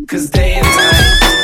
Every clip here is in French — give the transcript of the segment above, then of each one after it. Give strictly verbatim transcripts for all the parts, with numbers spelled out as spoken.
'Cause day and night.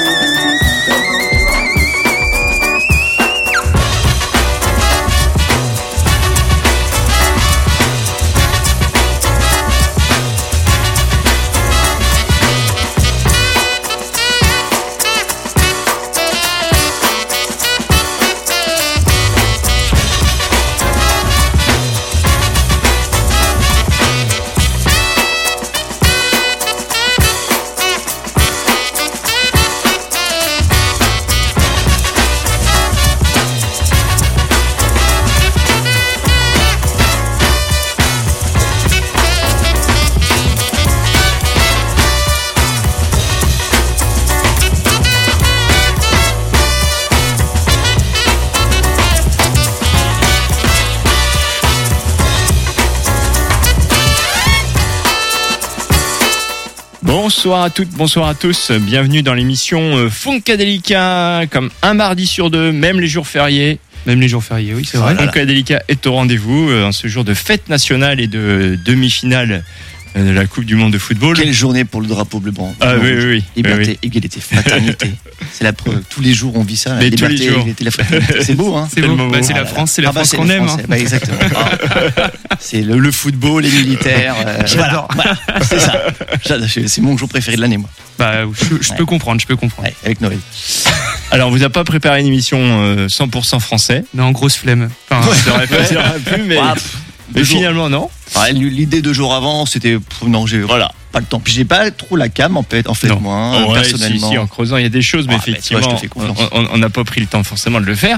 Bonsoir à toutes, bonsoir à tous, bienvenue dans l'émission Funkadelica, comme un mardi sur deux, même les jours fériés. Même les jours fériés, oui, c'est vrai. Funkadelica est au rendez-vous en ce jour de fête nationale et de demi-finale de la Coupe du Monde de football. Quelle journée pour le drapeau bleu-blanc. Ah oui, oui, oui. Liberté, oui. égalité, fraternité. C'est la preuve. Tous les jours, on vit ça. La Mais liberté, tous les jours. l'égalité, la fraternité. C'est beau, hein. C'est, c'est beau. beau. Bah, c'est ah la là France, c'est là. la Ah bah, France c'est qu'on la aime. France, Hein. bah, exactement. Ah, c'est le, le football, les militaires. Euh, J'adore. Voilà, voilà, c'est ça. J'adore, c'est mon jour préféré de l'année, moi. Bah, je, je Ouais. peux comprendre, je peux comprendre. Ouais, avec Noël. Alors, on vous a pas préparé une émission euh, cent pour cent français. Non, grosse flemme. Enfin, Ça aurait pu, ça aurait pu, mais, Ah, pff, mais deux jours. finalement, non. Ouais, l'idée deux jours avant, c'était pff, non, j'ai voilà, pas le temps. Puis j'ai pas trop la cam en fait, en fait Non. moi, hein, Oh, ouais, personnellement. si, si, en creusant, il y a des choses, mais Ah, bah, effectivement, tu vois, je te fais confiance. on- on n'a pas pris le temps forcément de le faire.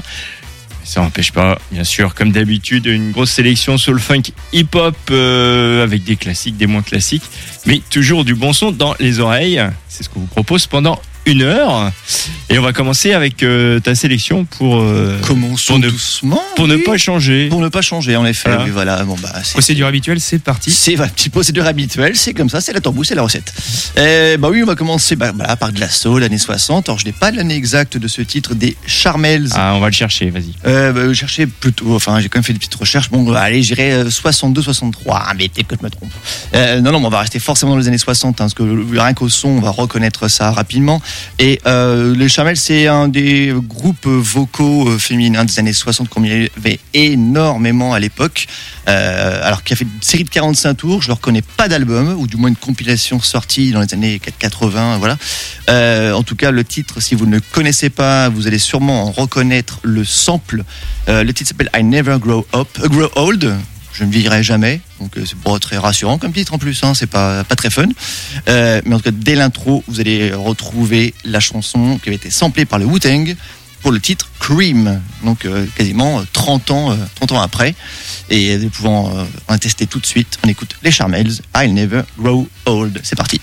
Ça n'empêche pas, bien sûr, comme d'habitude, une grosse sélection soul funk hip-hop euh, avec des classiques, des moins classiques, mais toujours du bon son dans les oreilles. C'est ce qu'on vous propose pendant une heure. Et on va commencer avec euh, ta sélection pour, euh, Commençons pour ne- doucement. pour ne oui. pas changer. Pour ne pas changer, en effet. Voilà. Oui, voilà. Bon, bah, c'est, procédure habituelle, c'est parti. c'est ma petite procédure habituelle, c'est comme ça, c'est la tambouille, c'est la recette. Euh, bah oui, on va commencer bah, voilà, par de la soul, années soixante. Alors, je n'ai pas l'année exacte de ce titre, des Charmels. Ah, on va le chercher, vas-y. Euh, bah, je cherchais plutôt, enfin, j'ai quand même fait des petites recherches. Bon, bah, allez, j'irai euh, soixante-deux soixante-trois. Ah, mais peut-être que je me trompe. Euh, non, non, mais on va rester forcément dans les années soixante, hein, parce que rien qu'au son, on va reconnaître ça rapidement. Et euh, les Charmels, c'est un des groupes vocaux euh, féminins des années soixante qu'on y avait énormément à l'époque. Euh, alors, qui a fait une série de quarante-cinq tours. Je ne leur connais pas d'album, ou du moins une compilation sortie dans les années quatre-vingts. Voilà. Euh, en tout cas, le titre, si vous ne le connaissez pas, vous allez sûrement en reconnaître le sample. Euh, le titre s'appelle I Never Grow Up, uh, Grow Old. Je ne vieillirai jamais, donc euh, c'est pas très rassurant comme titre en plus, hein, c'est pas, pas très fun. Euh, mais en tout cas, dès l'intro, vous allez retrouver la chanson qui avait été samplée par le Wu-Tang pour le titre Cream, donc euh, quasiment trente ans, euh, trente ans après. Et euh, pouvant euh, en tester tout de suite, on écoute les Charmels, I'll Never Grow Old. C'est parti.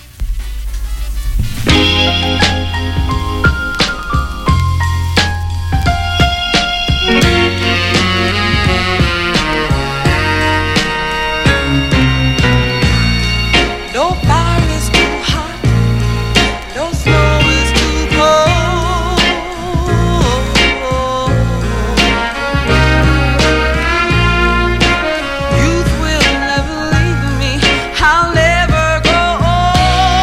No fire is too hot, no snow is too cold. Youth will never leave me, I'll never grow old.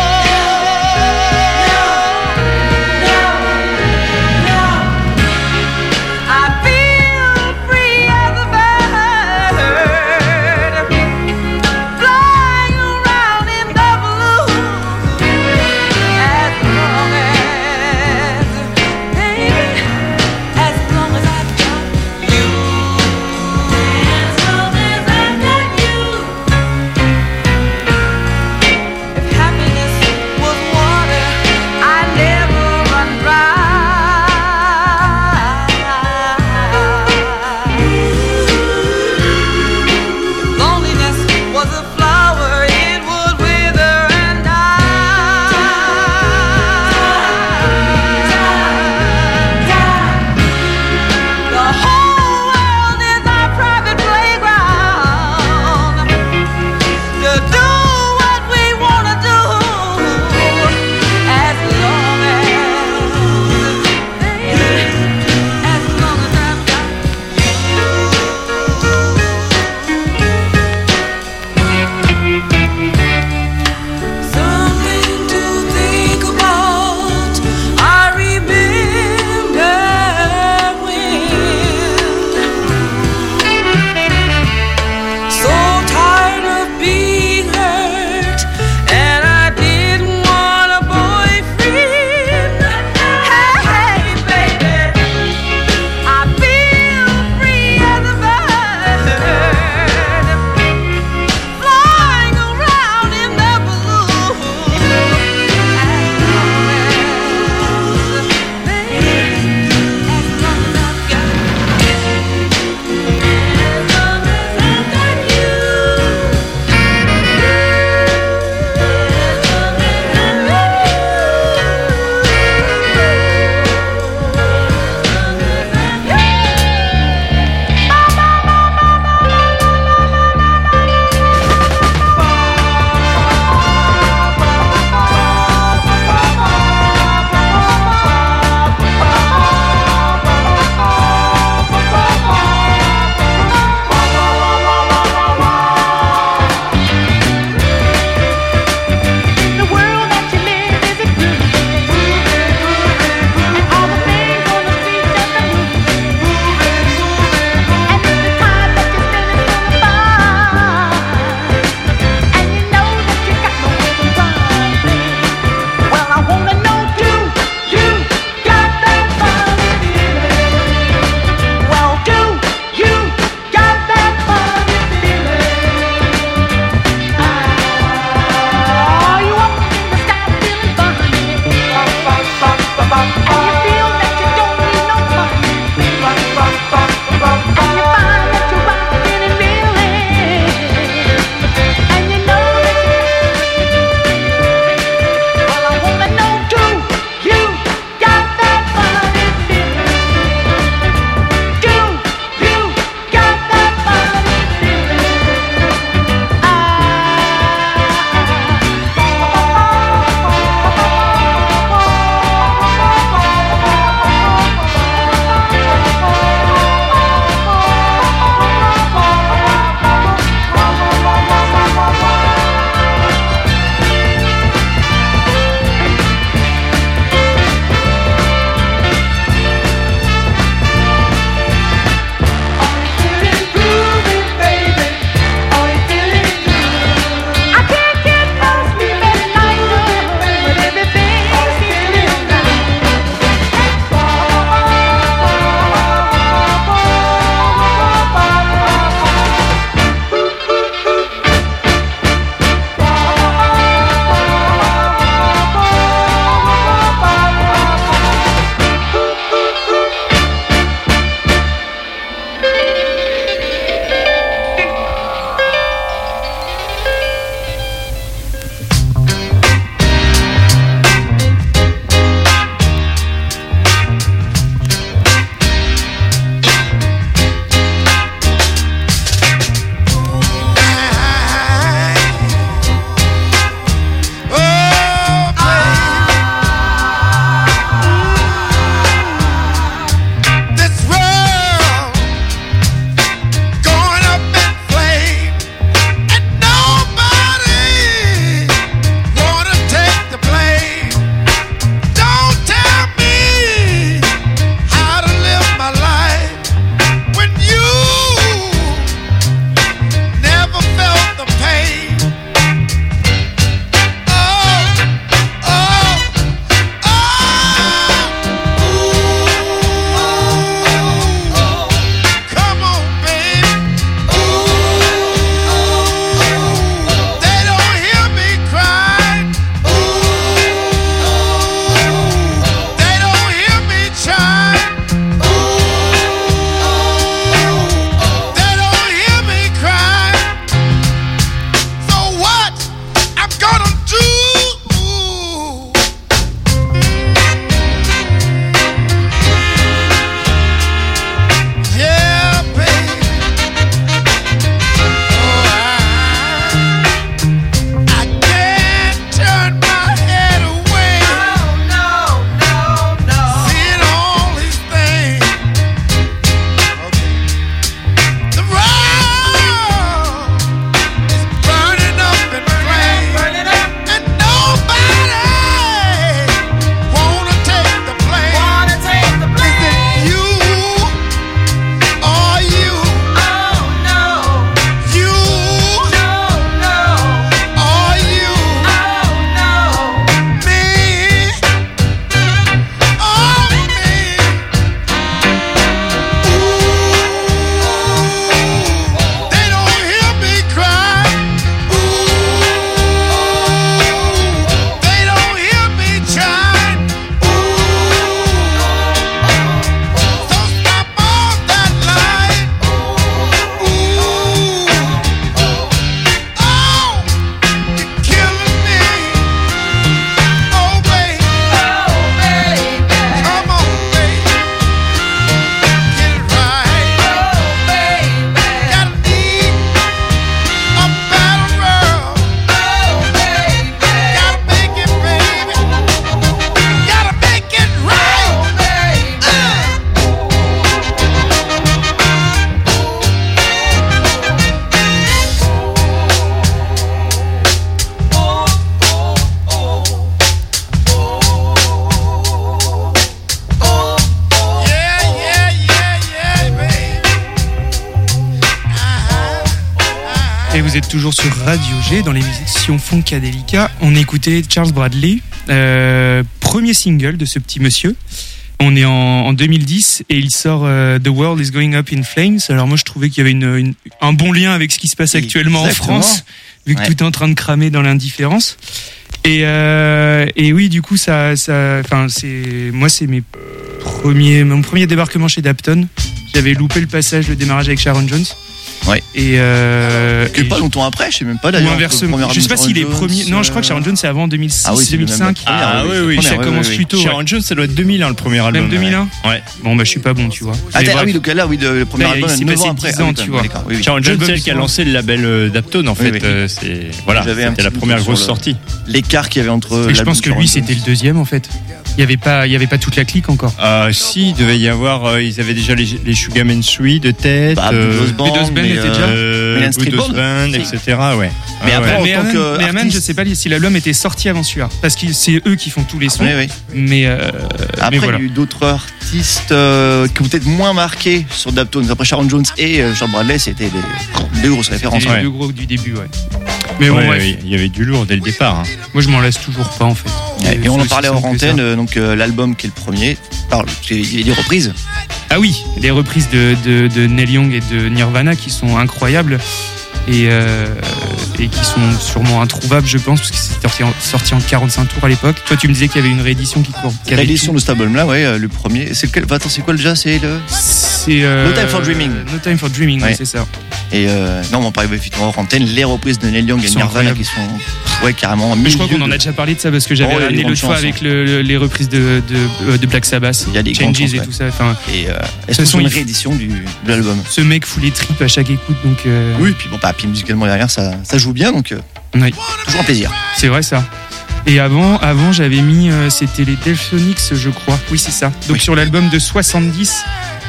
vous êtes toujours sur Radio G dans l'émission Funkadelica. On écoutait Charles Bradley, euh, premier single de ce petit monsieur. On est en, en deux mille dix et il sort euh, The World is Going Up in Flames. Alors moi je trouvais qu'il y avait une, une, un bon lien avec ce qui se passe actuellement Exactement. en France, vu que Ouais. tout est en train de cramer dans l'indifférence. Et, euh, et oui, du coup, ça, ça, enfin, c'est, moi, c'est mes premiers, mon premier débarquement chez Dapton. J'avais loupé le passage, le démarrage avec Sharon Jones. Ouais. Et, euh, Que et pas longtemps après, je sais même pas ou d'ailleurs. inversement. Le premier Je sais pas album s'il est Sharon premier. Jones, Non, je crois que Sharon Jones c'est avant deux mille six, Ah oui, c'est deux mille cinq. même la première, Ah oui, oui, c'est oui, la ça première, commence oui, plus tôt. ouais. Sharon Jones, ça doit être deux mille, hein, le premier album. Même deux mille un. Ouais. Bon, bah, je suis pas bon, tu vois. Ah, Mais t'as- ah bref. oui, donc là, oui, de- le premier Là, album, il s'est neuf passé ans après. dix Ah oui, ans, quand tu même, vois. d'accord, oui, oui. Sharon Jones, L'album c'est elle qui a sort. lancé le label euh, Daptone, en Oui, fait. oui. euh, c'est, voilà, J'avais un c'était la petit première doute grosse sur le- sortie. L'écart qu'il y avait entre. Et je l'album pense que Sharon lui, Jones. c'était le deuxième en fait. Il y avait pas, il y avait pas toute la clique encore. Ah, si, il devait y avoir, euh, ils avaient déjà les, les Sugarman Three de tête. Bah, euh, Blues Band, Blues Band mais, était déjà- euh, Million Street Blues Band. Band, Si. et cetera. Ouais. Mais Ah, après, ouais. en mais tant Amen, que mais Amen, artiste- je sais pas si l'album était sorti avant celui-là, parce que c'est eux qui font tous les sons. Oui, oui. Mais, euh, Après, mais voilà. il y a eu d'autres artistes euh, qui ont peut-être moins marqué sur Daptones. Après, Sharon Jones et euh, Charles Bradley, c'était des, des grosses références. C'était les ouais. deux gros du début, ouais. Mais bon, Ouais, bref. ouais, il y avait du lourd dès le départ. hein. Moi, je m'en laisse toujours pas en fait. Ouais, et on en parlait hors C'est aussi simple antenne, que ça. euh, donc euh, l'album qui est le premier, parle, il y a des reprises. Ah oui, les reprises de, de, de Neil Young et de Nirvana qui sont incroyables et, euh, et qui sont sûrement introuvables, je pense, parce que c'était sorti en, sorti en quarante-cinq tours à l'époque. Toi, tu me disais qu'il y avait une réédition qui court. qui avait L'édition tout. de cet album-là, ouais, euh, le premier. C'est lequel Attends, c'est quoi déjà C'est le. C'est euh, No Time for Dreaming. No Time for Dreaming, Ouais. ouais, c'est ça. Et euh, non, on parlait effectivement hors antenne, les reprises de Neil Young et Qui sont Nirvana incroyables. qui sont, ouais, carrément. Mais je crois milieu qu'on en de- a déjà parlé de ça parce que j'avais Oh, il y a ramené des l'autre grandes fois chances, avec le- le- les reprises de, de, de Black Sabbath, Il y a des grandes Changes chances, et ouais. tout ça. Enfin, Et euh, De est-ce toute que façon, c'est une il- réédition du, de l'album ce mec fout les tripes à chaque écoute, donc euh, Oui, puis bon, bah, puis musicalement derrière, ça, ça joue bien, donc euh, ouais. toujours un plaisir. C'est vrai ça. Et avant, avant j'avais mis, euh, c'était les Delphonics, je crois. Oui, c'est ça. Donc Oui. sur l'album de soixante-dix,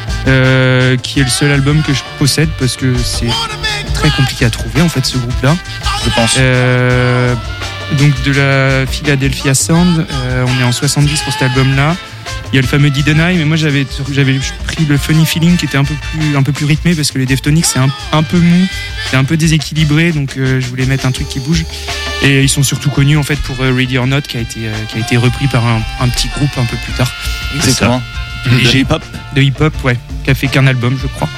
euh, qui est le seul album que je possède parce que c'est très compliqué à trouver en fait ce groupe-là. Je pense. Euh, donc de la Philadelphia Sound, euh, on est en soixante-dix pour cet album-là. Il y a le fameux Didn't I, mais moi j'avais j'avais pris le Funny Feeling qui était un peu plus un peu plus rythmé parce que les Deftones c'est un, un peu mou, c'est un peu déséquilibré, donc euh, je voulais mettre un truc qui bouge. Et ils sont surtout connus en fait pour euh, Ready or Not qui a été euh, qui a été repris par un, un petit groupe un peu plus tard Exactement. Et De j'ai- hip-hop. de hip-hop, ouais, qui a fait qu'un album, je crois.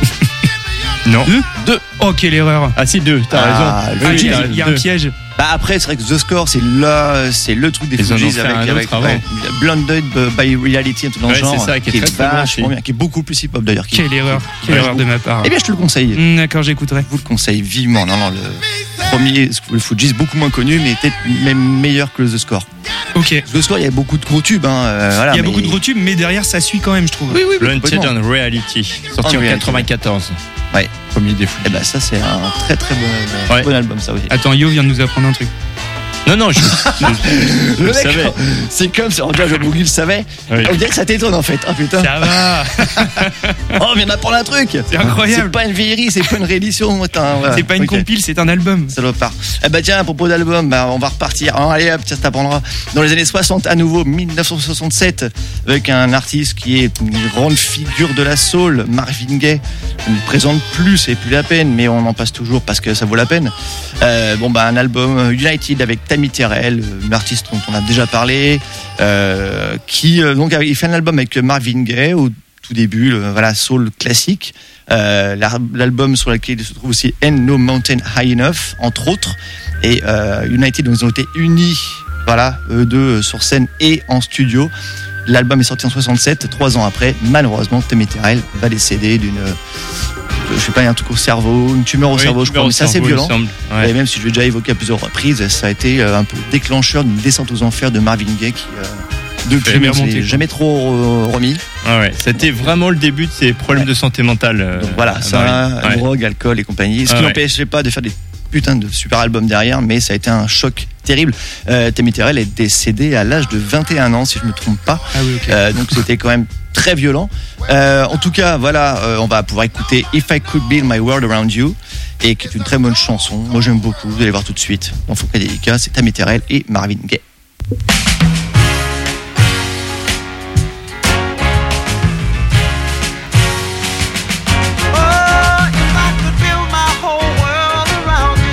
Non. Deux Deux. Oh quelle erreur. Ah, si, deux, t'as Ah, raison. le Ah, Oui, il y a- t'as il y a un deux. piège. Bah après, c'est vrai que The Score, c'est le, c'est le truc des Ils en ont Fugees fait avec, un autre avec avant. ouais, Blinded by Reality, un truc dans le Ouais, genre, c'est ça, qui est très, très bon vachement aussi. bien, qui est beaucoup plus hip-hop d'ailleurs. qui- Quelle erreur. Quelle Ouais, erreur de ma part. Eh bien, je te le conseille. Hmm, D'accord, j'écouterai. Je vous le conseille vivement. Non, non, le premier, le Fugees, beaucoup moins connu, mais peut-être même meilleur que The Score. Ok. The Score, il y a beaucoup de gros tubes. Hein, euh, voilà, Il y a mais- beaucoup de gros tubes, mais derrière ça suit quand même, je trouve. Oui, oui, oui, Blunted complètement. on Reality, sorti On en Reality. quatre-vingt-quatorze. Ouais. Premier des fous. Eh ben, ça, c'est un très très bon, euh, Ouais. bon album, ça aussi. Attends, Yo vient de nous apprendre un truc. Non, non, je, je, je- je Le le mec, savais. c'est comme si Roger Boogie le savait. Oui. On dirait que ça t'étonne en fait. Ah putain. Ça va. Oh, on vient d'apprendre un truc. C'est C'est incroyable. pas une vieillerie, c'est pas une réédition. Putain, voilà. C'est pas une Ok. compile, c'est un album. Ça doit pas. Eh bah tiens, à propos d'album, bah, on va repartir. Ah, allez hop, tiens, ça t'apprendra. Dans les années soixante, à nouveau, dix-neuf cent soixante-sept, avec un artiste qui est une grande figure de la soul, Marvin Gaye. On ne le présente plus, c'est plus la peine, mais on en passe toujours parce que ça vaut la peine. Euh, bon, bah, un album euh, United avec Tammy Terrell, une artiste dont on a déjà parlé, euh, qui, euh, donc, il fait un album avec Marvin Gaye au tout début, le, voilà, soul classique. Euh, l'al- l'album sur lequel il se trouve aussi Ain't No Mountain High Enough, entre autres. Et euh, United, donc, ils ont été unis, voilà, eux deux sur scène et en studio. L'album est sorti en soixante-sept, trois ans après. Malheureusement, Tammy Terrell va décéder d'une, je sais pas, un truc au cerveau, une tumeur au Oui, cerveau, je tumeur crois, au mais c'est assez cerveau, il violent. semble. Ouais. Et même si je l'ai déjà évoqué à plusieurs reprises, ça a été euh, un peu déclencheur d'une descente aux enfers de Marvin Gaye qui, euh, depuis, Jamais on s'est remonté, quoi. jamais trop euh, remis. Ah ouais, c'était vraiment le début de ses problèmes Ouais. de santé mentale. euh, Donc voilà, à ça, Marine. Ouais. drogue, alcool et compagnie. Ce Ah qui ouais. n'empêchait pas de faire des putains de super albums derrière, mais ça a été un choc terrible. Euh, Tammy Terrell est décédé à l'âge de vingt et un ans, si je me trompe pas. Ah oui, ok. Euh, donc c'était quand même très violent. Euh, en tout cas, voilà, euh, on va pouvoir écouter If I Could Build My World Around You, et qui est une très bonne chanson. Moi j'aime beaucoup, vous allez voir tout de suite. Dans Funkadelica, c'est Tammy Terrell et Marvin Gaye. Oh, if I could build my whole world around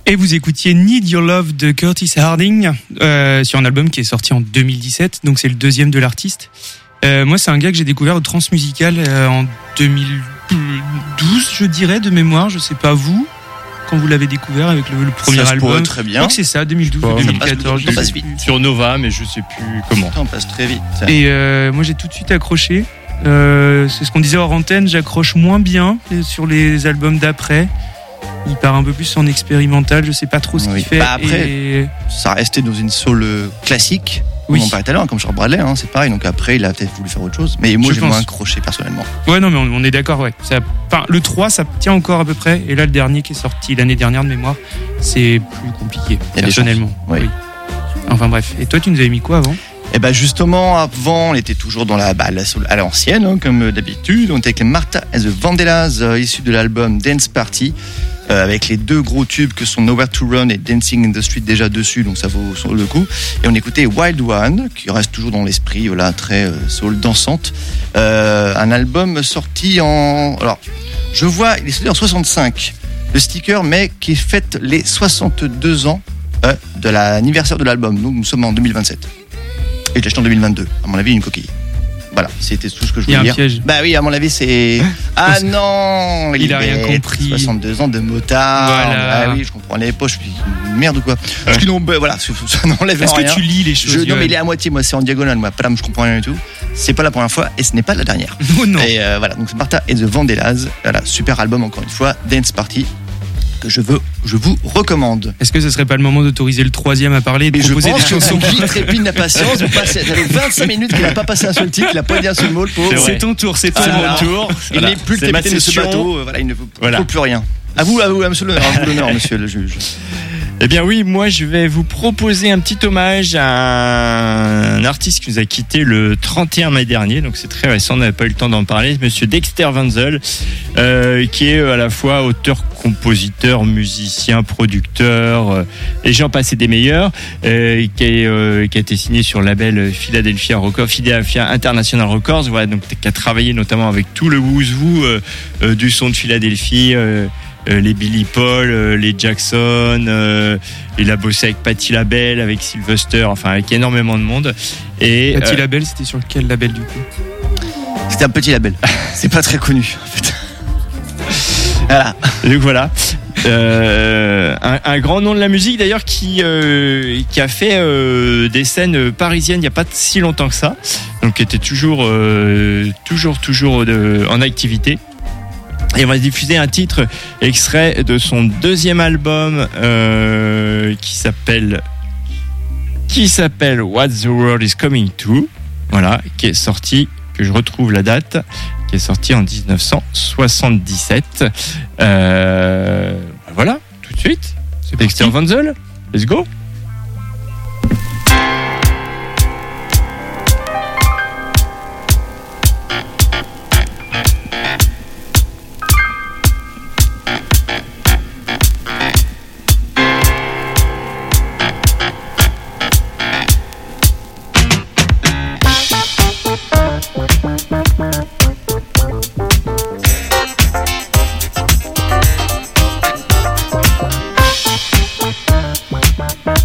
Et vous écoutiez Need Your Love de Curtis Harding euh, sur un album qui est sorti en deux mille dix-sept, donc c'est le deuxième de l'artiste. Euh, moi, c'est un gars que j'ai découvert au Transmusical euh, en deux mille douze, je dirais, de mémoire. Je sais pas vous, quand vous l'avez découvert avec le, le premier Ça se album. pourrait très bien. Je crois que c'est ça, deux mille douze ou Ça deux mille quatorze. passe- ça passe vite. Sur Nova, mais je sais plus comment. On passe très vite. Et euh, moi, j'ai tout de suite accroché. Euh, c'est ce qu'on disait hors antenne, j'accroche moins bien sur les albums d'après. Il part un peu plus en expérimental, je sais pas trop ce Oui. qu'il fait. Bah, après, et... Ça restait dans une soul euh, classique. Oui. On en parlait tout à l'heure, comme Charles Bradley, hein, c'est pareil. Donc après, il a peut-être voulu faire autre chose. Mais moi, Je j'ai pense. moins accroché personnellement. Ouais, non, mais on, on est d'accord, ouais. Ça, enfin, le trois, ça tient encore à peu près. Et là, le dernier qui est sorti l'année dernière de mémoire, c'est plus compliqué, Il y a des personnellement. chances. Oui. Enfin bref. Et toi, tu nous avais mis quoi avant? Et ben justement, avant, on était toujours dans la, bah, la soul à l'ancienne, hein, comme d'habitude. On était avec les Martha and the Vandellas, euh, issus de l'album Dance Party, euh, avec les deux gros tubes que sont Nowhere to Run et Dancing in the Street déjà dessus, donc ça vaut sur le coup. Et on écoutait Wild One, qui reste toujours dans l'esprit, voilà, très euh, soul dansante. Euh, un album sorti en... Alors, je vois, il est sorti en soixante-cinq, le sticker, mais qui fête les soixante-deux ans euh, de l'anniversaire de l'album. Donc nous sommes en deux mille vingt-sept. Et je l'ai acheté en deux mille vingt-deux. À mon avis, une coquille. Voilà, c'était tout ce que je Il y voulais a un dire. piège. Bah oui, à mon avis, c'est. Ah non, Il a rien est compris. soixante-deux ans de motard. Voilà. Ah oui, je comprends les poches. Je suis une merde ou quoi. Parce que non, bah, voilà, ça n'enlève Est-ce rien. que tu lis les Je- choses? non, mais Johan il est à moitié. Moi, c'est en diagonale. Moi, Padam, je comprends rien du tout. C'est pas la première fois et ce n'est pas la dernière. Oh non. Et euh, voilà, donc c'est Martha et the Vandellas. Voilà, super album encore une fois, Dance Party, que je veux, je vous recommande. Est-ce que ce serait pas le moment d'autoriser le troisième à parler et de Et je proposer pense des que chansons? son qui trépine d'impatience. Vous passez, ça fait vingt-cinq minutes qu'il n'a pas passé un seul titre, qu'il n'a pas dit un seul mot, le pauvre. C'est vrai. C'est ton tour, c'est ton C'est tour. mon tour. Il Voilà. n'est plus le C'est ma capitaine de ce session. bateau. euh, Voilà, il ne vous Voilà. faut plus rien. À vous, à vous, à monsieur l'honneur, à vous l'honneur, monsieur le juge. Eh bien oui, moi je vais vous proposer un petit hommage à un artiste qui nous a quitté le trente et un mai dernier, donc c'est très récent, on n'avait pas eu le temps d'en parler, monsieur Dexter Wenzel, euh, qui est à la fois auteur, compositeur, musicien, producteur, euh, et j'en passais des meilleurs, euh, qui, est, euh, qui a été signé sur le label Philadelphia Records, Philadelphia International Records, voilà, donc qui a travaillé notamment avec tout le who's who euh, euh, du son de Philadelphie. Euh, Euh, les Billy Paul, euh, les Jackson, euh, il a bossé avec Patti LaBelle, avec Sylvester, enfin avec énormément de monde. Et Patti euh, Labelle, c'était sur quel label du coup? C'était un petit label. C'est pas très connu, en fait. Voilà. donc voilà, euh, un, un grand nom de la musique d'ailleurs qui euh, qui a fait euh, des scènes parisiennes il n'y a pas si longtemps que ça, donc qui était toujours euh, toujours toujours de, en activité. Et on va diffuser un titre extrait de son deuxième album euh, qui s'appelle qui s'appelle What the World is Coming to. Voilà, qui est sorti, que je retrouve la date, qui est sorti en dix-neuf cent soixante-dix-sept. Euh, voilà, tout de suite. C'est Dexter Wenzel. Let's go. Thank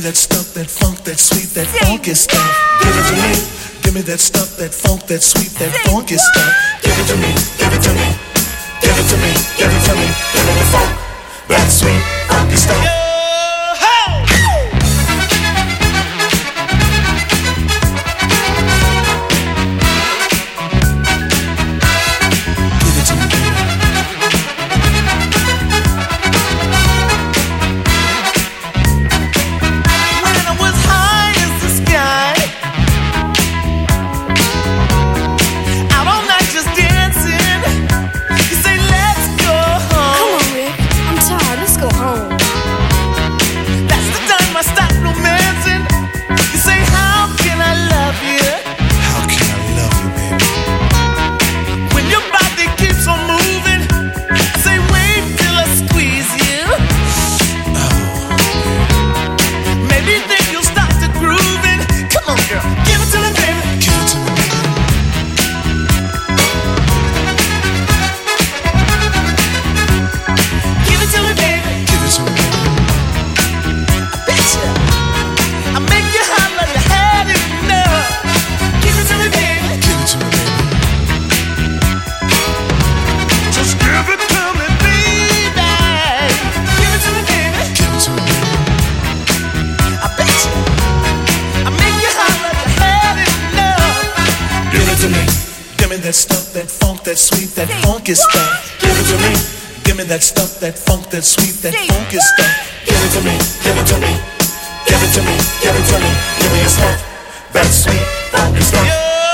that stuff, that funk, that sweet, that funky stuff. Give it to me. Give me that stuff, that funk, that sweet, that funky stuff. Give it to me. Give it to me. Give it to me. Give it to me. Give me the funk, that sweet, funky stuff. That stuff, that funk, that sweet, that funky stuff. Give it to me. Give me that stuff, that funk, that sweet, that funky stuff. Give it to me. Give it to me. Give it to me. Give it to me. Give me your stuff, that sweet, funky stuff.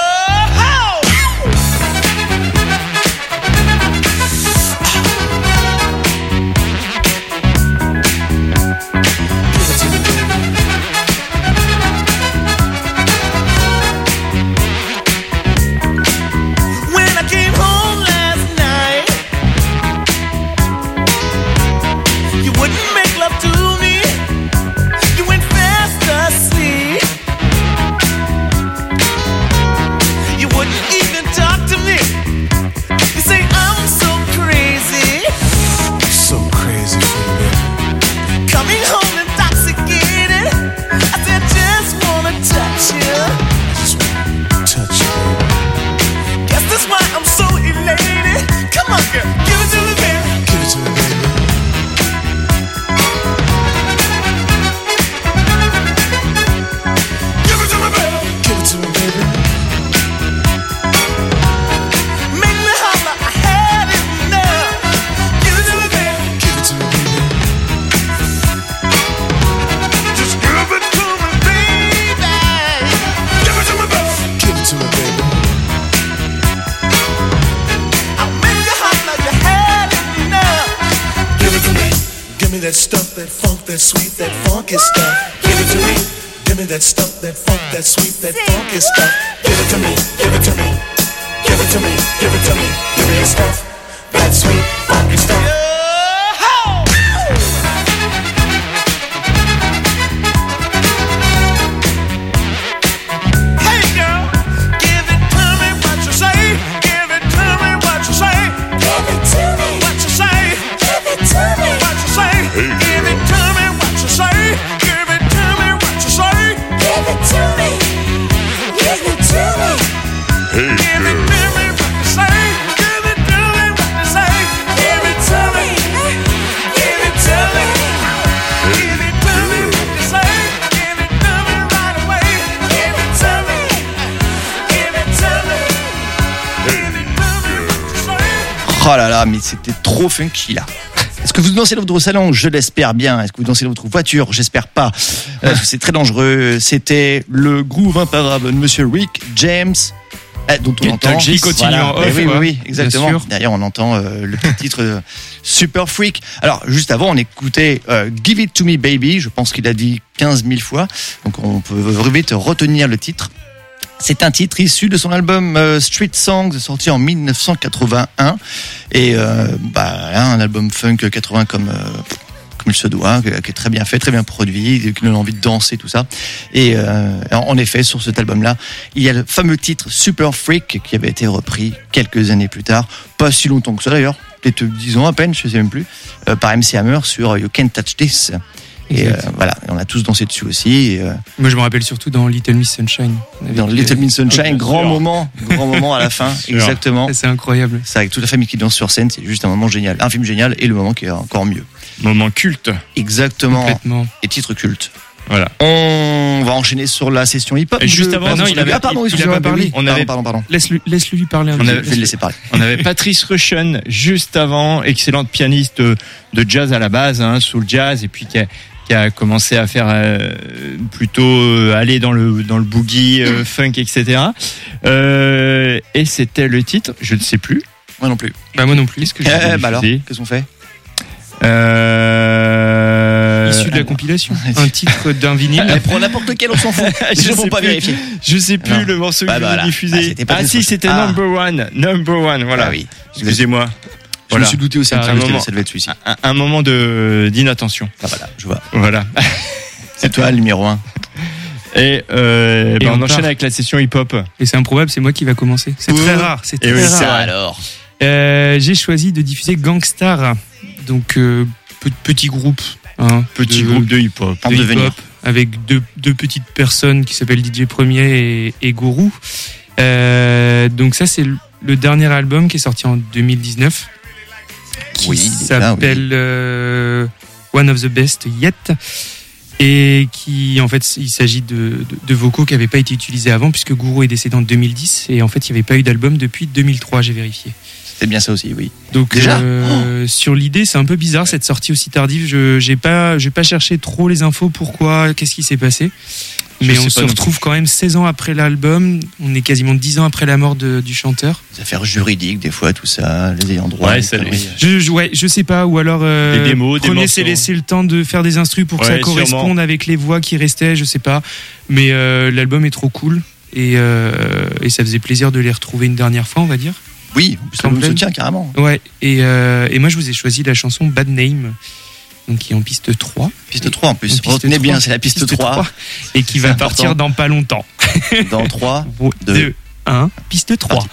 That stuff, that funk, that sweet, that funky stuff. Give it to me. Give me that stuff, that funk, that sweet, that funky stuff. Give it to me. Give it to me. Give it to me. Give it to me. Give me your stuff, that sweet, funky stuff. Hey girl, give it to me. What you say? Give it to me. What you say? Give it to me. What you say? Give it to me. What you say? Hey, give it to me, what you say? Give it to me, what you say? Give it to me. Give it to me. Hey, give it to me, what you say? Give it to me, what you say? Give it to me. Give it to me. Give it to me, what you say? Give it to me right away. Give it to me. Give it to me. Give it to me, what you say? Oh là là, mais c'était trop funky là. Est-ce que vous dansez dans votre salon? Je l'espère bien. Est-ce que vous dansez dans votre voiture? J'espère pas. Euh, c'est très dangereux. C'était le groove imparable de Monsieur Rick James, euh, dont on Et entend. Doug G continue Voilà. en off, Eh oui, oui, ouais. oui, exactement. Bien sûr. D'ailleurs, on entend euh, le petit titre de Super Freak. Alors, juste avant, on écoutait euh, Give It To Me Baby. Je pense qu'il a dit quinze mille fois. Donc, on peut vite retenir le titre. C'est un titre issu de son album euh, Street Songs, sorti en dix-neuf cent quatre-vingt-un. Et euh, bah, un album funk quatre-vingts comme, euh, comme il se doit, qui est très bien fait, très bien produit, qui donne envie de danser, tout ça. Et euh, en effet, sur cet album-là, il y a le fameux titre Super Freak qui avait été repris quelques années plus tard, pas si longtemps que ça d'ailleurs, peut-être dix ans à peine, je ne sais même plus, euh, par M C Hammer sur You Can't Touch This. Et euh, Exact. voilà, on a tous dansé dessus aussi. Et, euh, Moi, je me rappelle surtout dans Little Miss Sunshine. Avec, dans Little euh, Miss Sunshine, bien grand sûr. moment, grand moment à la fin, sûr. exactement. ça, c'est incroyable. C'est avec toute la famille qui danse sur scène, c'est juste un moment génial. Un film génial et le moment qui est encore mieux. Moment culte. Exactement. Complètement. Et titre culte. Voilà. On va enchaîner sur la session hip-hop. Et juste Je- avant, pardon, non, il il avait... avait- Ah pardon, il- il excusez-moi, a pas bah oui. parlé. On Pardon, avait- pardon, pardon. Laisse-le laisse lui parler un On petit avait- peu. Je vais le laisser parler. On avait Patrice Rushen juste avant, excellente pianiste de, de jazz à la base, hein, soul jazz, et puis qui a, qui a commencé à faire euh, plutôt euh, aller dans le dans le boogie, euh, funk, et cetera. Euh, et c'était le titre, je ne sais plus. Moi non plus. Bah, moi non plus. Qu'est-ce que j'ai Eh, bah alors, diffusé qu'est-ce qu'on fait? Euh... Issu de la compilation. Un titre d'un vinyle. Eh, Prends n'importe lequel, on s'en fout. Je Je ne sais faut pas plus. vérifier. Je sais plus Non. le morceau Bah, que bah, j'ai voilà. diffusé. Ah, c'était pas Ah Patrice si, Rushen. c'était Ah. number one, number one, voilà. Ah oui. Excusez-moi. Je Voilà. me suis douté aussi un À petit un peu que moment. ça devait être celui-ci. Un, un moment de d'inattention. Ah voilà, je vois. Voilà. C'est toi le numéro un. Et, euh, Et ben, on, on enchaîne part. avec la session hip-hop. Et c'est improbable, c'est moi qui va commencer. C'est Ouh. très rare. C'est Et très oui, rare. c'est vrai. alors. Euh, j'ai choisi de diffuser Gangstar, donc euh, pe- petit groupe, hein, Petit de- groupe de hip-hop. En de devenir. hip-hop, avec deux, deux petites personnes qui s'appellent D J Premier et, et Gourou. Euh, donc ça c'est le, le dernier album qui est sorti en deux mille dix-neuf, qui Oui, déjà, s'appelle euh, One of the Best Yet. Et qui, en fait, il s'agit de, de, de vocaux qui n'avaient pas été utilisés avant, puisque Gourou est décédé en deux mille dix, et en fait, il n'y avait pas eu d'album depuis deux mille trois, j'ai vérifié. C'était bien ça aussi, oui. Donc, Déjà euh, sur l'idée, c'est un peu bizarre cette sortie aussi tardive. Je j'ai pas, j'ai pas cherché trop les infos, pourquoi, qu'est-ce qui s'est passé. Je Mais sais on pas se non retrouve quand même seize ans après l'album. On est quasiment dix ans après la mort de- du chanteur. Les affaires juridiques, des fois, tout ça, les ayants droit. Ouais, les ça, conneries. Je, je, ouais, je sais pas, ou alors euh, Des démos, des premier morceaux. c'est laisser le temps de faire des instrus pour que Ouais, ça corresponde sûrement. avec les voix qui restaient, je sais pas. Mais euh, l'album est trop cool et, euh, et ça faisait plaisir de les retrouver une dernière fois, on va dire. Oui, en plus, Quand on me même. soutient carrément. Ouais. Et, euh, et moi je vous ai choisi la chanson Bad Name, donc qui est en piste trois. Piste trois en plus. En piste Retenez trois. bien, c'est la piste, trois. Et qui C'est va important. partir dans pas longtemps. Dans trois. Deux. deux, un, piste trois.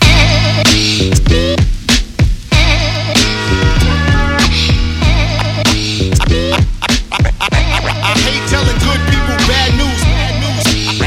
I hate telling good people bad news. Bad news. I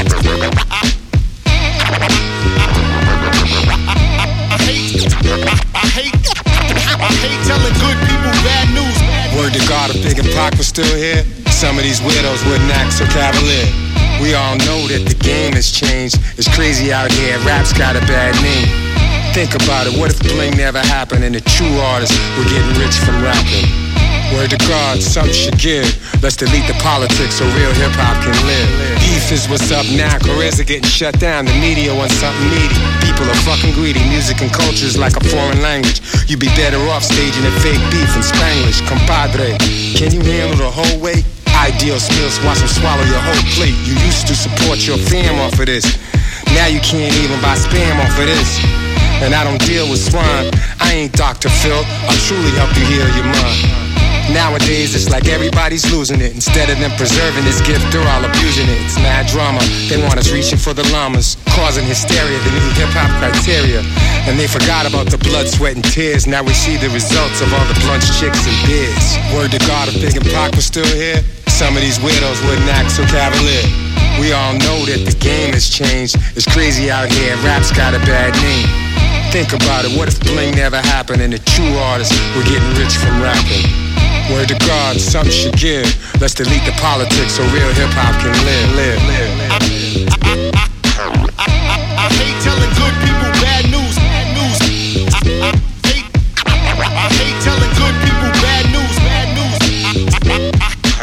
hate. I hate. I hate telling good people bad news. Bad Word to God, if Big and Pac was still here, some of these widows wouldn't act so cavalier. We all know that the game has changed. It's crazy out here, rap's got a bad name. Think about it, what if bling never happened and the true artists were getting rich from rapping? Word to God, some should give. Let's delete the politics so real hip-hop can live. Beef is what's up now, careers are getting shut down. The media wants something meaty. People are fucking greedy. Music and culture is like a foreign language. You'd be better off staging a fake beef in Spanglish. Compadre, can you handle the whole weight? Ideal skills, watch them swallow your whole plate. You used to support your fam off of this. Now you can't even buy spam off of this. And I don't deal with swine. I ain't Doctor Phil. I'll truly help you heal your mind. Nowadays it's like everybody's losing it. Instead of them preserving this gift, they're all abusing it. It's mad drama. They want us reaching for the llamas, causing hysteria, the new hip-hop criteria. And they forgot about the blood, sweat, and tears. Now we see the results of all the blunts, chicks, and beers. Word to God, if Big and Pac was still here, some of these widows wouldn't act so cavalier. We all know that the game has changed. It's crazy out here, rap's got a bad name. Think about it, what if bling never happened and the true artists were getting rich from rapping? Word to God, some should give. Let's delete the politics so real hip-hop can live, live, live, live. I hate telling good people bad news. Bad news. I, I hate. I hate telling good people bad news. Bad news.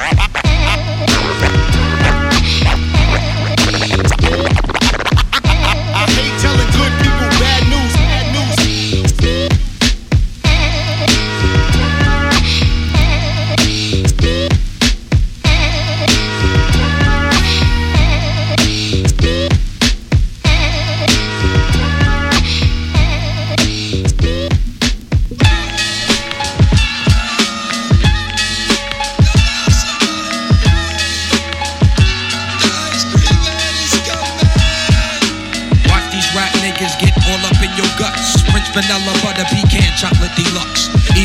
I hate telling good people bad news. Bad news. Watch these rap niggas get all up in your guts. French vanilla butter pecan chocolate deluxe. Even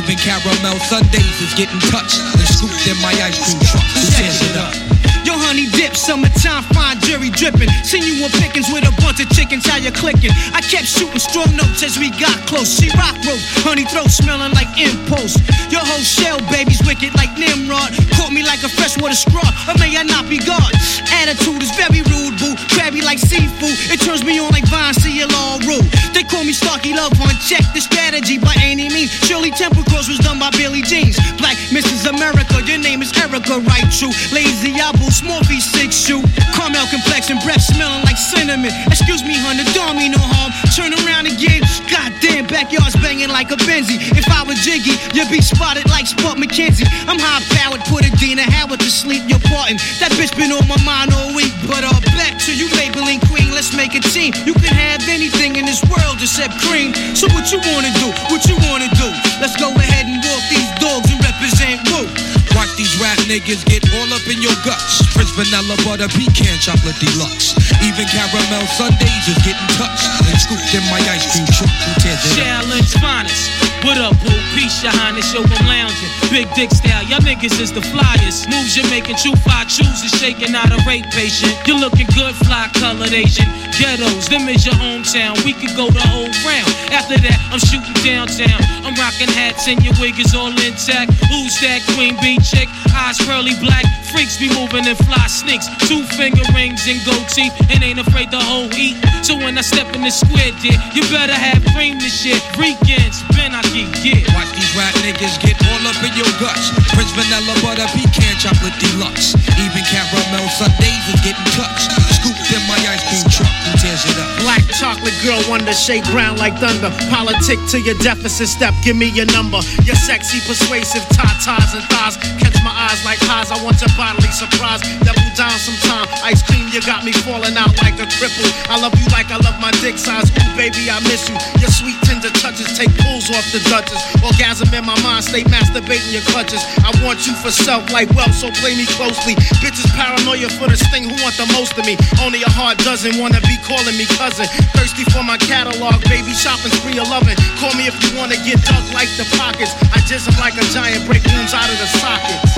Even caramel sundaes is getting touched and scooped in my ice cream truck. Who tears it up? Yo, honey dip, summertime, fine jury dripping. Seen you on pickings with a bunch of chickens, how you clicking? I kept shooting strong notes as we got close. She rock rope, honey throat smelling like impulse. Your whole shell, baby's wicked like Nimrod. Caught me like a freshwater straw, or may I not be God? Attitude is very rude, boo. Crabby like seafood, it turns me on like Vine, see it all rude. They call me Starkey Love Hunt, check the strategy by any means. Shirley Temple Cross was done by Billie Jeans. Black Missus America, your name is Erica, right? True. Lazy apple, small feet, six shoe. Caramel complexion, breath smelling like cinnamon. Excuse me, honey, don't mean no harm. Turn around again, goddamn, backyard's banging like a Benzie. If I was Jiggy, you'd be spotted like Sport McKenzie. I'm high powered, put a Dina Howard to sleep, you're parting. That bitch been on my mind all week. But uh, back to you, Maybelline Queen, let's make a team. You can have anything in this world except cream. So what you wanna do? What you wanna do? Let's go ahead and walk these dogs and represent Woo. Watch these rap niggas get all up in your guts. French vanilla butter pecan chocolate deluxe. Even caramel sundaes is getting touched and scooped in my ice cream truck. Who tears it up? Challenge finest. What up, boo? Peace, your highness, yo, I'm lounging. Big dick style, y'all niggas is the flyers. Moves you're making, true fly chooses, shaking out a rape patient. You're looking good, fly colored Asian. Ghettos, them is your hometown. We could go the whole round. After that, I'm shooting downtown. I'm rocking hats and your wig is all intact. Who's that queen bee chick? Eyes pearly black. Freaks be moving in fly sneaks. Two finger rings and goatee. And ain't afraid to whole eat. So when I step in the square, dear, you better have cream this shit. Weekends, Ben I get, yeah. Watch these rap niggas get all up in your guts. French vanilla butter pecan chocolate deluxe. Even caramel sundaes is getting touched. Scooped in my ice cream truck. Who tears it up? Black chocolate girl, wonder shade brown like thunder. Politic to your deficit step, give me your number. Your sexy, persuasive tatas and thighs. Catch my eyes like highs, I want your bodily surprise. Double down sometime, ice cream, you got me falling out like a cripple. I love you like I love my dick size. Ooh, baby, I miss you. Your sweet tender touches take pulls off the Duchess. Orgasm in my mind, stay masturbating your clutches. I want you for self like wealth, so play me closely. Bitches paranoia for this thing, who want the most of me? Only a heart doesn't wanna be calling me cousin. Thirsty for my catalog, baby, shopping spree of loving. Call me if you wanna get dug like the pockets. I jizz them like a giant, break wounds out of the sockets.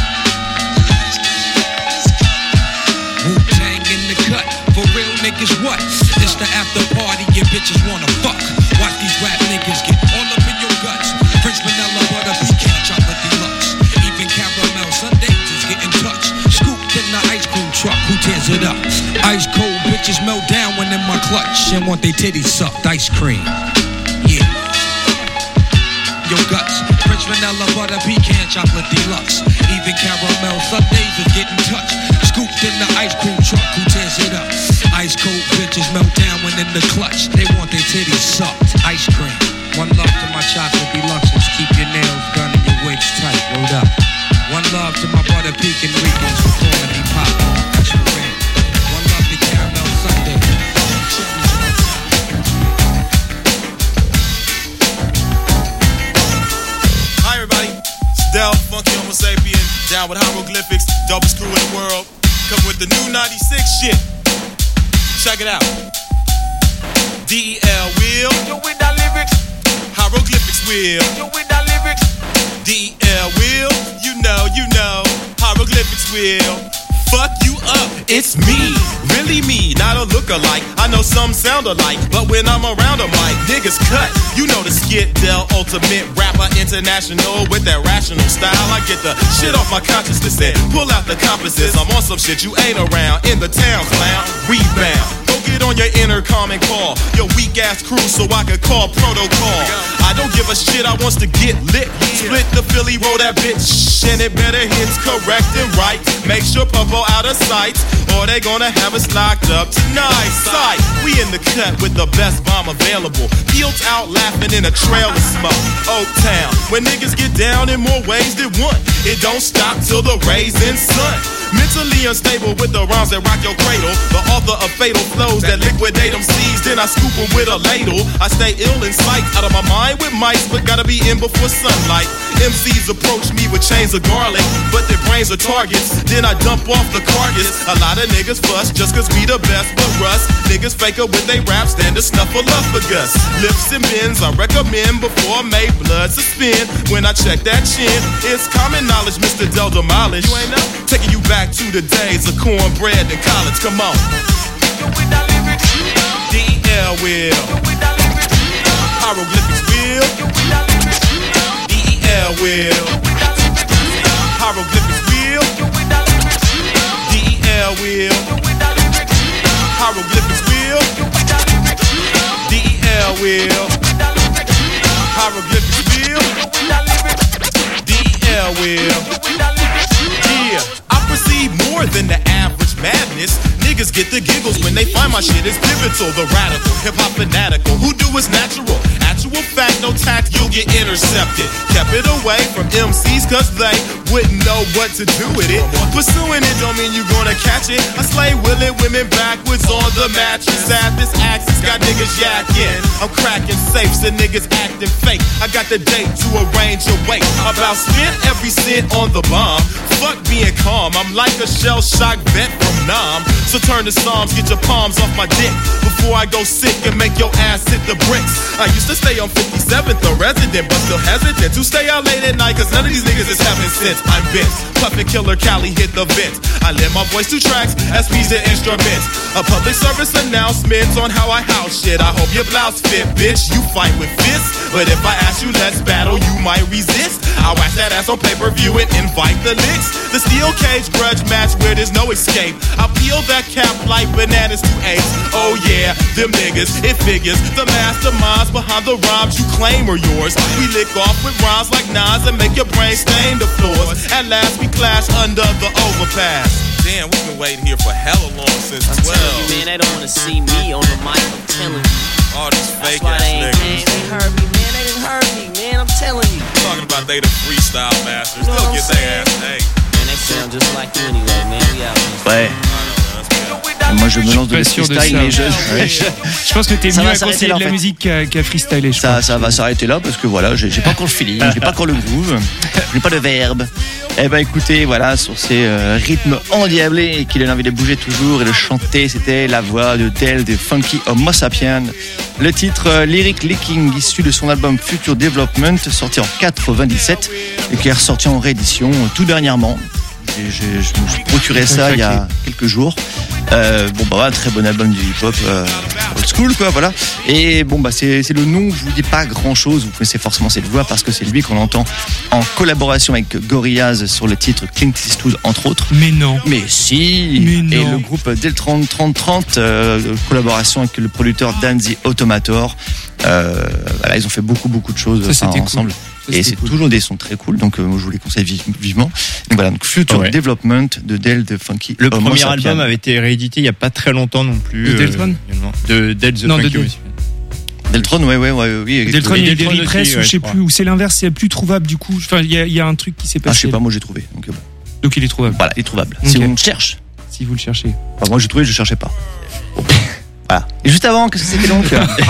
Wu-Tang in the cut, for real niggas what? It's the after party, your bitches wanna fuck. Watch these rap niggas get all up in your guts. French vanilla butter pecan chocolate deluxe. Even caramel sundaes is getting touched. Scooped in the ice cream truck, who tears it up? Ice cold bitches melt down when in my clutch and want they titties sucked. Ice cream, yeah. Your guts, French vanilla butter pecan chocolate deluxe. Even caramel sundaes is getting touched. Scooped in the ice cream truck, who tears it up? Ice cold bitches melt down when in the clutch. They want their titties sucked. Ice cream. One love to my chocolate deluxes. Keep your nails done and your wigs tight. Rolled up. One love to my butter pecan Ricans who calling me pop. That's for real. One love to caramel sundae. Hi everybody, it's Del, Funky Homo Sapien, down with Hieroglyphics, dopest crew in the world. Come with the new ninety-six shit. Check it out. D E L will, yo with that lyrics. Hieroglyphics will, yo with that lyrics. D E L will, you know, you know. Hieroglyphics will. Fuck you up, it's me, really me, not a look-alike. I know some sound alike, but when I'm around a mic, niggas cut. You know the skit, Del, ultimate rapper, international with that rational style. I get the shit off my consciousness and pull out the compasses. I'm on some shit you ain't around in the town, clown. Rebound. Go get on your intercom and call your weak ass crew so I can call protocol. I don't give a shit, I wants to get lit. Split the Philly, roll that bitch, and it better hits correct and right. Make sure Popo out of sight, or they gonna have us locked up tonight. Sight, we in the cut with the best bomb available. Fields out laughing in a trail of smoke. Oak Town, where niggas get down in more ways than one. It don't stop till the raising sun. Mentally unstable with the rhymes that rock your cradle. The author of fatal flows that liquidate them seeds. Then I scoop them with a ladle. I stay ill in sight, out of my mind with mice, but gotta be in before sunlight. M Cs approach me with chains of garlic, but their brains are targets. Then I dump off the carcass. A lot of niggas fuss just cause we the best, but Russ. Niggas faker with they rap stand to snuffleupagus. Lifts and bends, I recommend before I make blood suspend. When I check that chin, it's common knowledge, Mister Del Demolish. You ain't know? Taking you back to the days of cornbread in college, come on. D E L will. Hieroglyphics will. D E L will. Hieroglyphics will. D E L will. Hieroglyphics will. D E L will. Hieroglyphics will. D E L will. Yeah, I perceive more than the average madness. Niggas get the giggles when they find my shit is pivotal. The radical, hip-hop fanatical. Who do is natural. Actual fact, no tact, you'll get intercepted. Kept it away from M Cs cause they wouldn't know what to do with it. Pursuing it don't mean you gonna catch it. I slay willing women backwards on the mattress. At this axis got niggas yakking. I'm cracking safes and niggas acting fake. I got the date to arrange your weight. About spent every cent on the bomb. Fuck being calm, I'm like a shell-shock vet from Nam. So turn to Psalms, get your palms off my dick before I go sick and make your ass hit the bricks. I used to stay on fifty-seventh, a resident, but still hesitant to stay out late at night, cause none of these niggas is having sense. I'm bent, puffin' killer Cali hit the vent. I lend my voice to tracks, S Ps and instruments. A public service announcement on how I house shit. I hope your blouse fit, bitch, you fight with fists. But if I ask you let's battle, you might resist. I'll wax that ass on pay-per-view and invite the licks. The steel cage grudge match where there's no escape. I'll peel that cap like bananas to apes. Oh yeah, them niggas, it figures. The masterminds behind the rhymes you claim are yours. We lick off with rhymes like Nas and make your brain stain the floors. At last we clash under the overpass. Damn, we've been waiting here for hella long since I'm twelve. telling you, man, they don't wanna see me on the mic. I'm telling you. All these That's fake why ass they ain't came. niggas. They heard me, man. They didn't heard me, man. I'm telling you. Talking about they the freestyle masters. You know They'll what get I'm their ass saying? hey. Man, they sound just like you anyway, man. We out here. Ouais. Moi je me lance de Pas le sûr de freestyle, ça. mais je, Ouais. je- Je pense que t'es Ça mieux va à s'arrêter conseiller là, de en la fait. musique qu'à qu'à freestyler, je ça, pense. ça va s'arrêter là parce que voilà, j'ai j'ai pas encore le feeling, j'ai pas encore le groove, j'ai pas de verbe. Eh ben écoutez, voilà, sur ces euh, rythmes endiablés et qui donne envie de bouger toujours et de chanter, c'était la voix de Del de Funky Homo Sapien. Le titre euh, Lyric Leaking, issu de son album Future Development, sorti en quatre-vingt-dix-sept et qui est ressorti en réédition euh, tout dernièrement. J'ai- j'ai- Je me suis procuré ça il y a quelques jours. Euh, bon bah voilà, très bon album du hip-hop euh, old school quoi, voilà. Et bon bah c'est c'est le nom, je vous dis pas grand chose, vous connaissez forcément cette voix parce que c'est lui qu'on entend en collaboration avec Gorillaz sur le titre Clint Eastwood entre autres. Mais non. Mais si. Mais Et non. le groupe Del trente trente trente, euh, collaboration avec le producteur Danzy Automator. Euh, voilà, ils ont fait beaucoup beaucoup de choses Ça, enfin, c'était cool. ensemble. Ça, Et c'était c'est cool. toujours des sons très cool, donc euh, je vous les conseille vive- vivement. Donc voilà, donc Future Ouais. Development de Del de Funky. Le Homo premier Sapien. album avait été réédité il y a pas très longtemps non plus. De Deltron également. De Del the Non, de Funky Del. aussi. Deltron, ouais, ouais, ouais, oui. Deltron, Et il y a eu des Deltron repress aussi, ou ouais, je sais je crois. plus, ou c'est l'inverse, c'est plus trouvable du coup. Enfin, il y, a- il y a un truc qui s'est Ah, je passé. sais pas, moi j'ai trouvé. Donc, euh, bon. Donc il est trouvable. Voilà, il est trouvable. Ok. Si on cherche. Si vous le cherchez. Enfin, moi j'ai trouvé, je cherchais pas. Bon. Voilà. Et juste avant, qu'est-ce que c'était donc?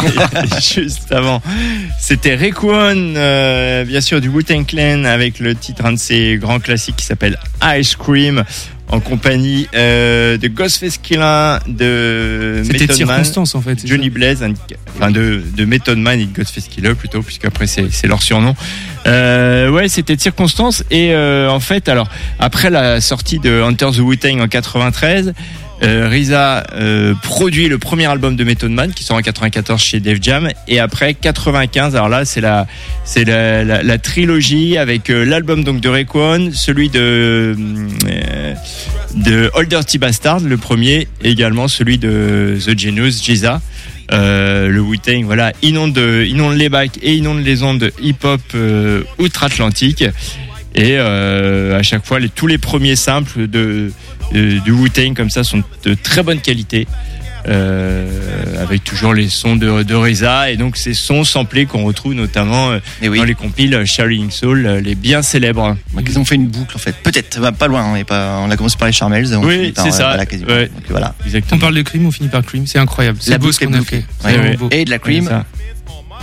Juste avant, c'était Raekwon, euh, bien sûr du Wu-Tang Clan, avec le titre, un de ses grands classiques qui s'appelle Ice Cream, en compagnie euh, de Ghostface Killah, de C'était de Method Man, circonstance en fait. c'est Johnny Blaze, and- enfin de, de Method Man et de Ghostface Killah plutôt, puisque après c'est, c'est leur surnom. Euh, ouais, c'était de circonstance. Et euh, en fait, alors après la sortie de Enter the Wu-Tang en quatre-vingt-treize, euh, R Z A euh, produit le premier album de Method Man qui sort en quatre-vingt-quatorze chez Def Jam, et après quatre-vingt-quinze, alors là c'est la c'est la, la, la trilogie avec euh, l'album donc de Raekwon, celui de euh, de Old Dirty Bastard, le premier, et également celui de The Genius, Giza. Euh, le Wu-Tang, voilà, inonde, inonde les bacs et inonde les ondes hip-hop euh, outre-Atlantique. Et euh, à chaque fois, les, tous les premiers samples de, de, du Wu-Tang comme ça sont de très bonne qualité. Euh, avec toujours les sons de, de R Z A, et donc ces sons samplés qu'on retrouve notamment euh, Et oui. dans les compiles Sharing Soul, euh, les bien célèbres. Donc, ils ont fait une boucle en fait. Peut-être, bah, pas loin. On, est pas, on a commencé par les Charmels. On Oui, finit par, c'est euh, ça. Voilà, quasiment. Ouais. Donc voilà. On Exactement. parle de crime, on finit par crime, c'est incroyable. C'est La beau boucle ce qu'on est a bouclée. fait. C'est Ouais, vraiment ouais. beau. Et de la cream. C'est ça.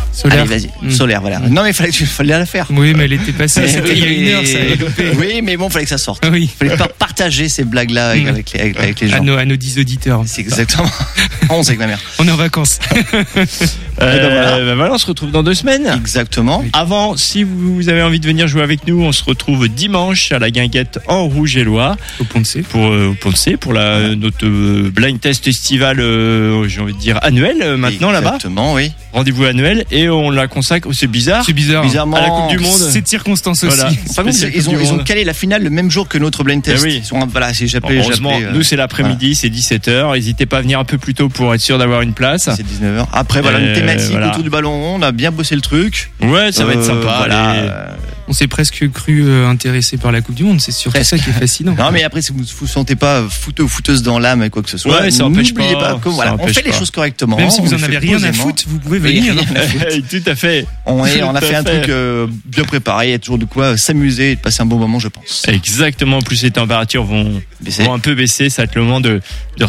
Solaire. Allez, vas-y. Mm. Solaire, voilà. Non, mais fallait, fallait la faire. Oui, mais elle était passée. C'était il y a une heure, ça avait loupé. Oui, mais bon, fallait que ça sorte. Oui. Fallait par- partager ces blagues-là avec, Mm. avec les, avec, avec les À gens. nos, à nos dix auditeurs. C'est exactement. On sait que ma mère. On est en vacances. Euh, ben voilà. ben voilà, on se retrouve dans deux semaines. Exactement. Avant, si vous avez envie de venir jouer avec nous, on se retrouve dimanche à la Guinguette en Rouge et Loire Au Pont de C. pour euh, au Pont de C pour la notre euh, blind test estival, euh, j'ai envie de dire annuel euh, maintenant là-bas. Exactement, oui. Rendez-vous annuel et on la consacre. Oh, c'est bizarre. C'est bizarre. Bizarrement. À la Coupe du Monde. C'est de circonstance Voilà. aussi. Par contre, Spécial ils Coupe ont, du ils ont Monde. calé la finale le même jour que notre blind test. Eh oui. Ils sont, voilà, c'est Bon, j'appelais, heureusement, j'appelais, euh, nous c'est l'après-midi, c'est dix-sept heures. N'hésitez pas à venir un peu plus tôt pour être sûr d'avoir une place. c'est dix-neuf heures. Après, voilà, Euh, une thématique voilà. autour du ballon rond. On a bien bossé le truc. Ouais, ça va être Euh, sympa. Voilà. allez. euh, On s'est presque cru euh, intéressé par la Coupe du Monde. C'est surtout Presque. ça qui est fascinant. Non, mais après, si vous vous sentez pas fouteux ou fouteuse dans l'âme et quoi que ce soit, Ouais, ça empêche n'oubliez pas, pas, que ça voilà, on empêche fait les pas. choses correctement. Même si on vous le en fait avez rien à posément. foutre, vous pouvez Oui, venir. rien à foutre. Tout à fait. On, est, on a Tout à fait un fait. truc euh, bien préparé. Il y a toujours de quoi s'amuser et de passer un bon moment, je pense. Exactement. Plus les températures vont, Baisser. vont un peu baisser, ça va être le moment de, de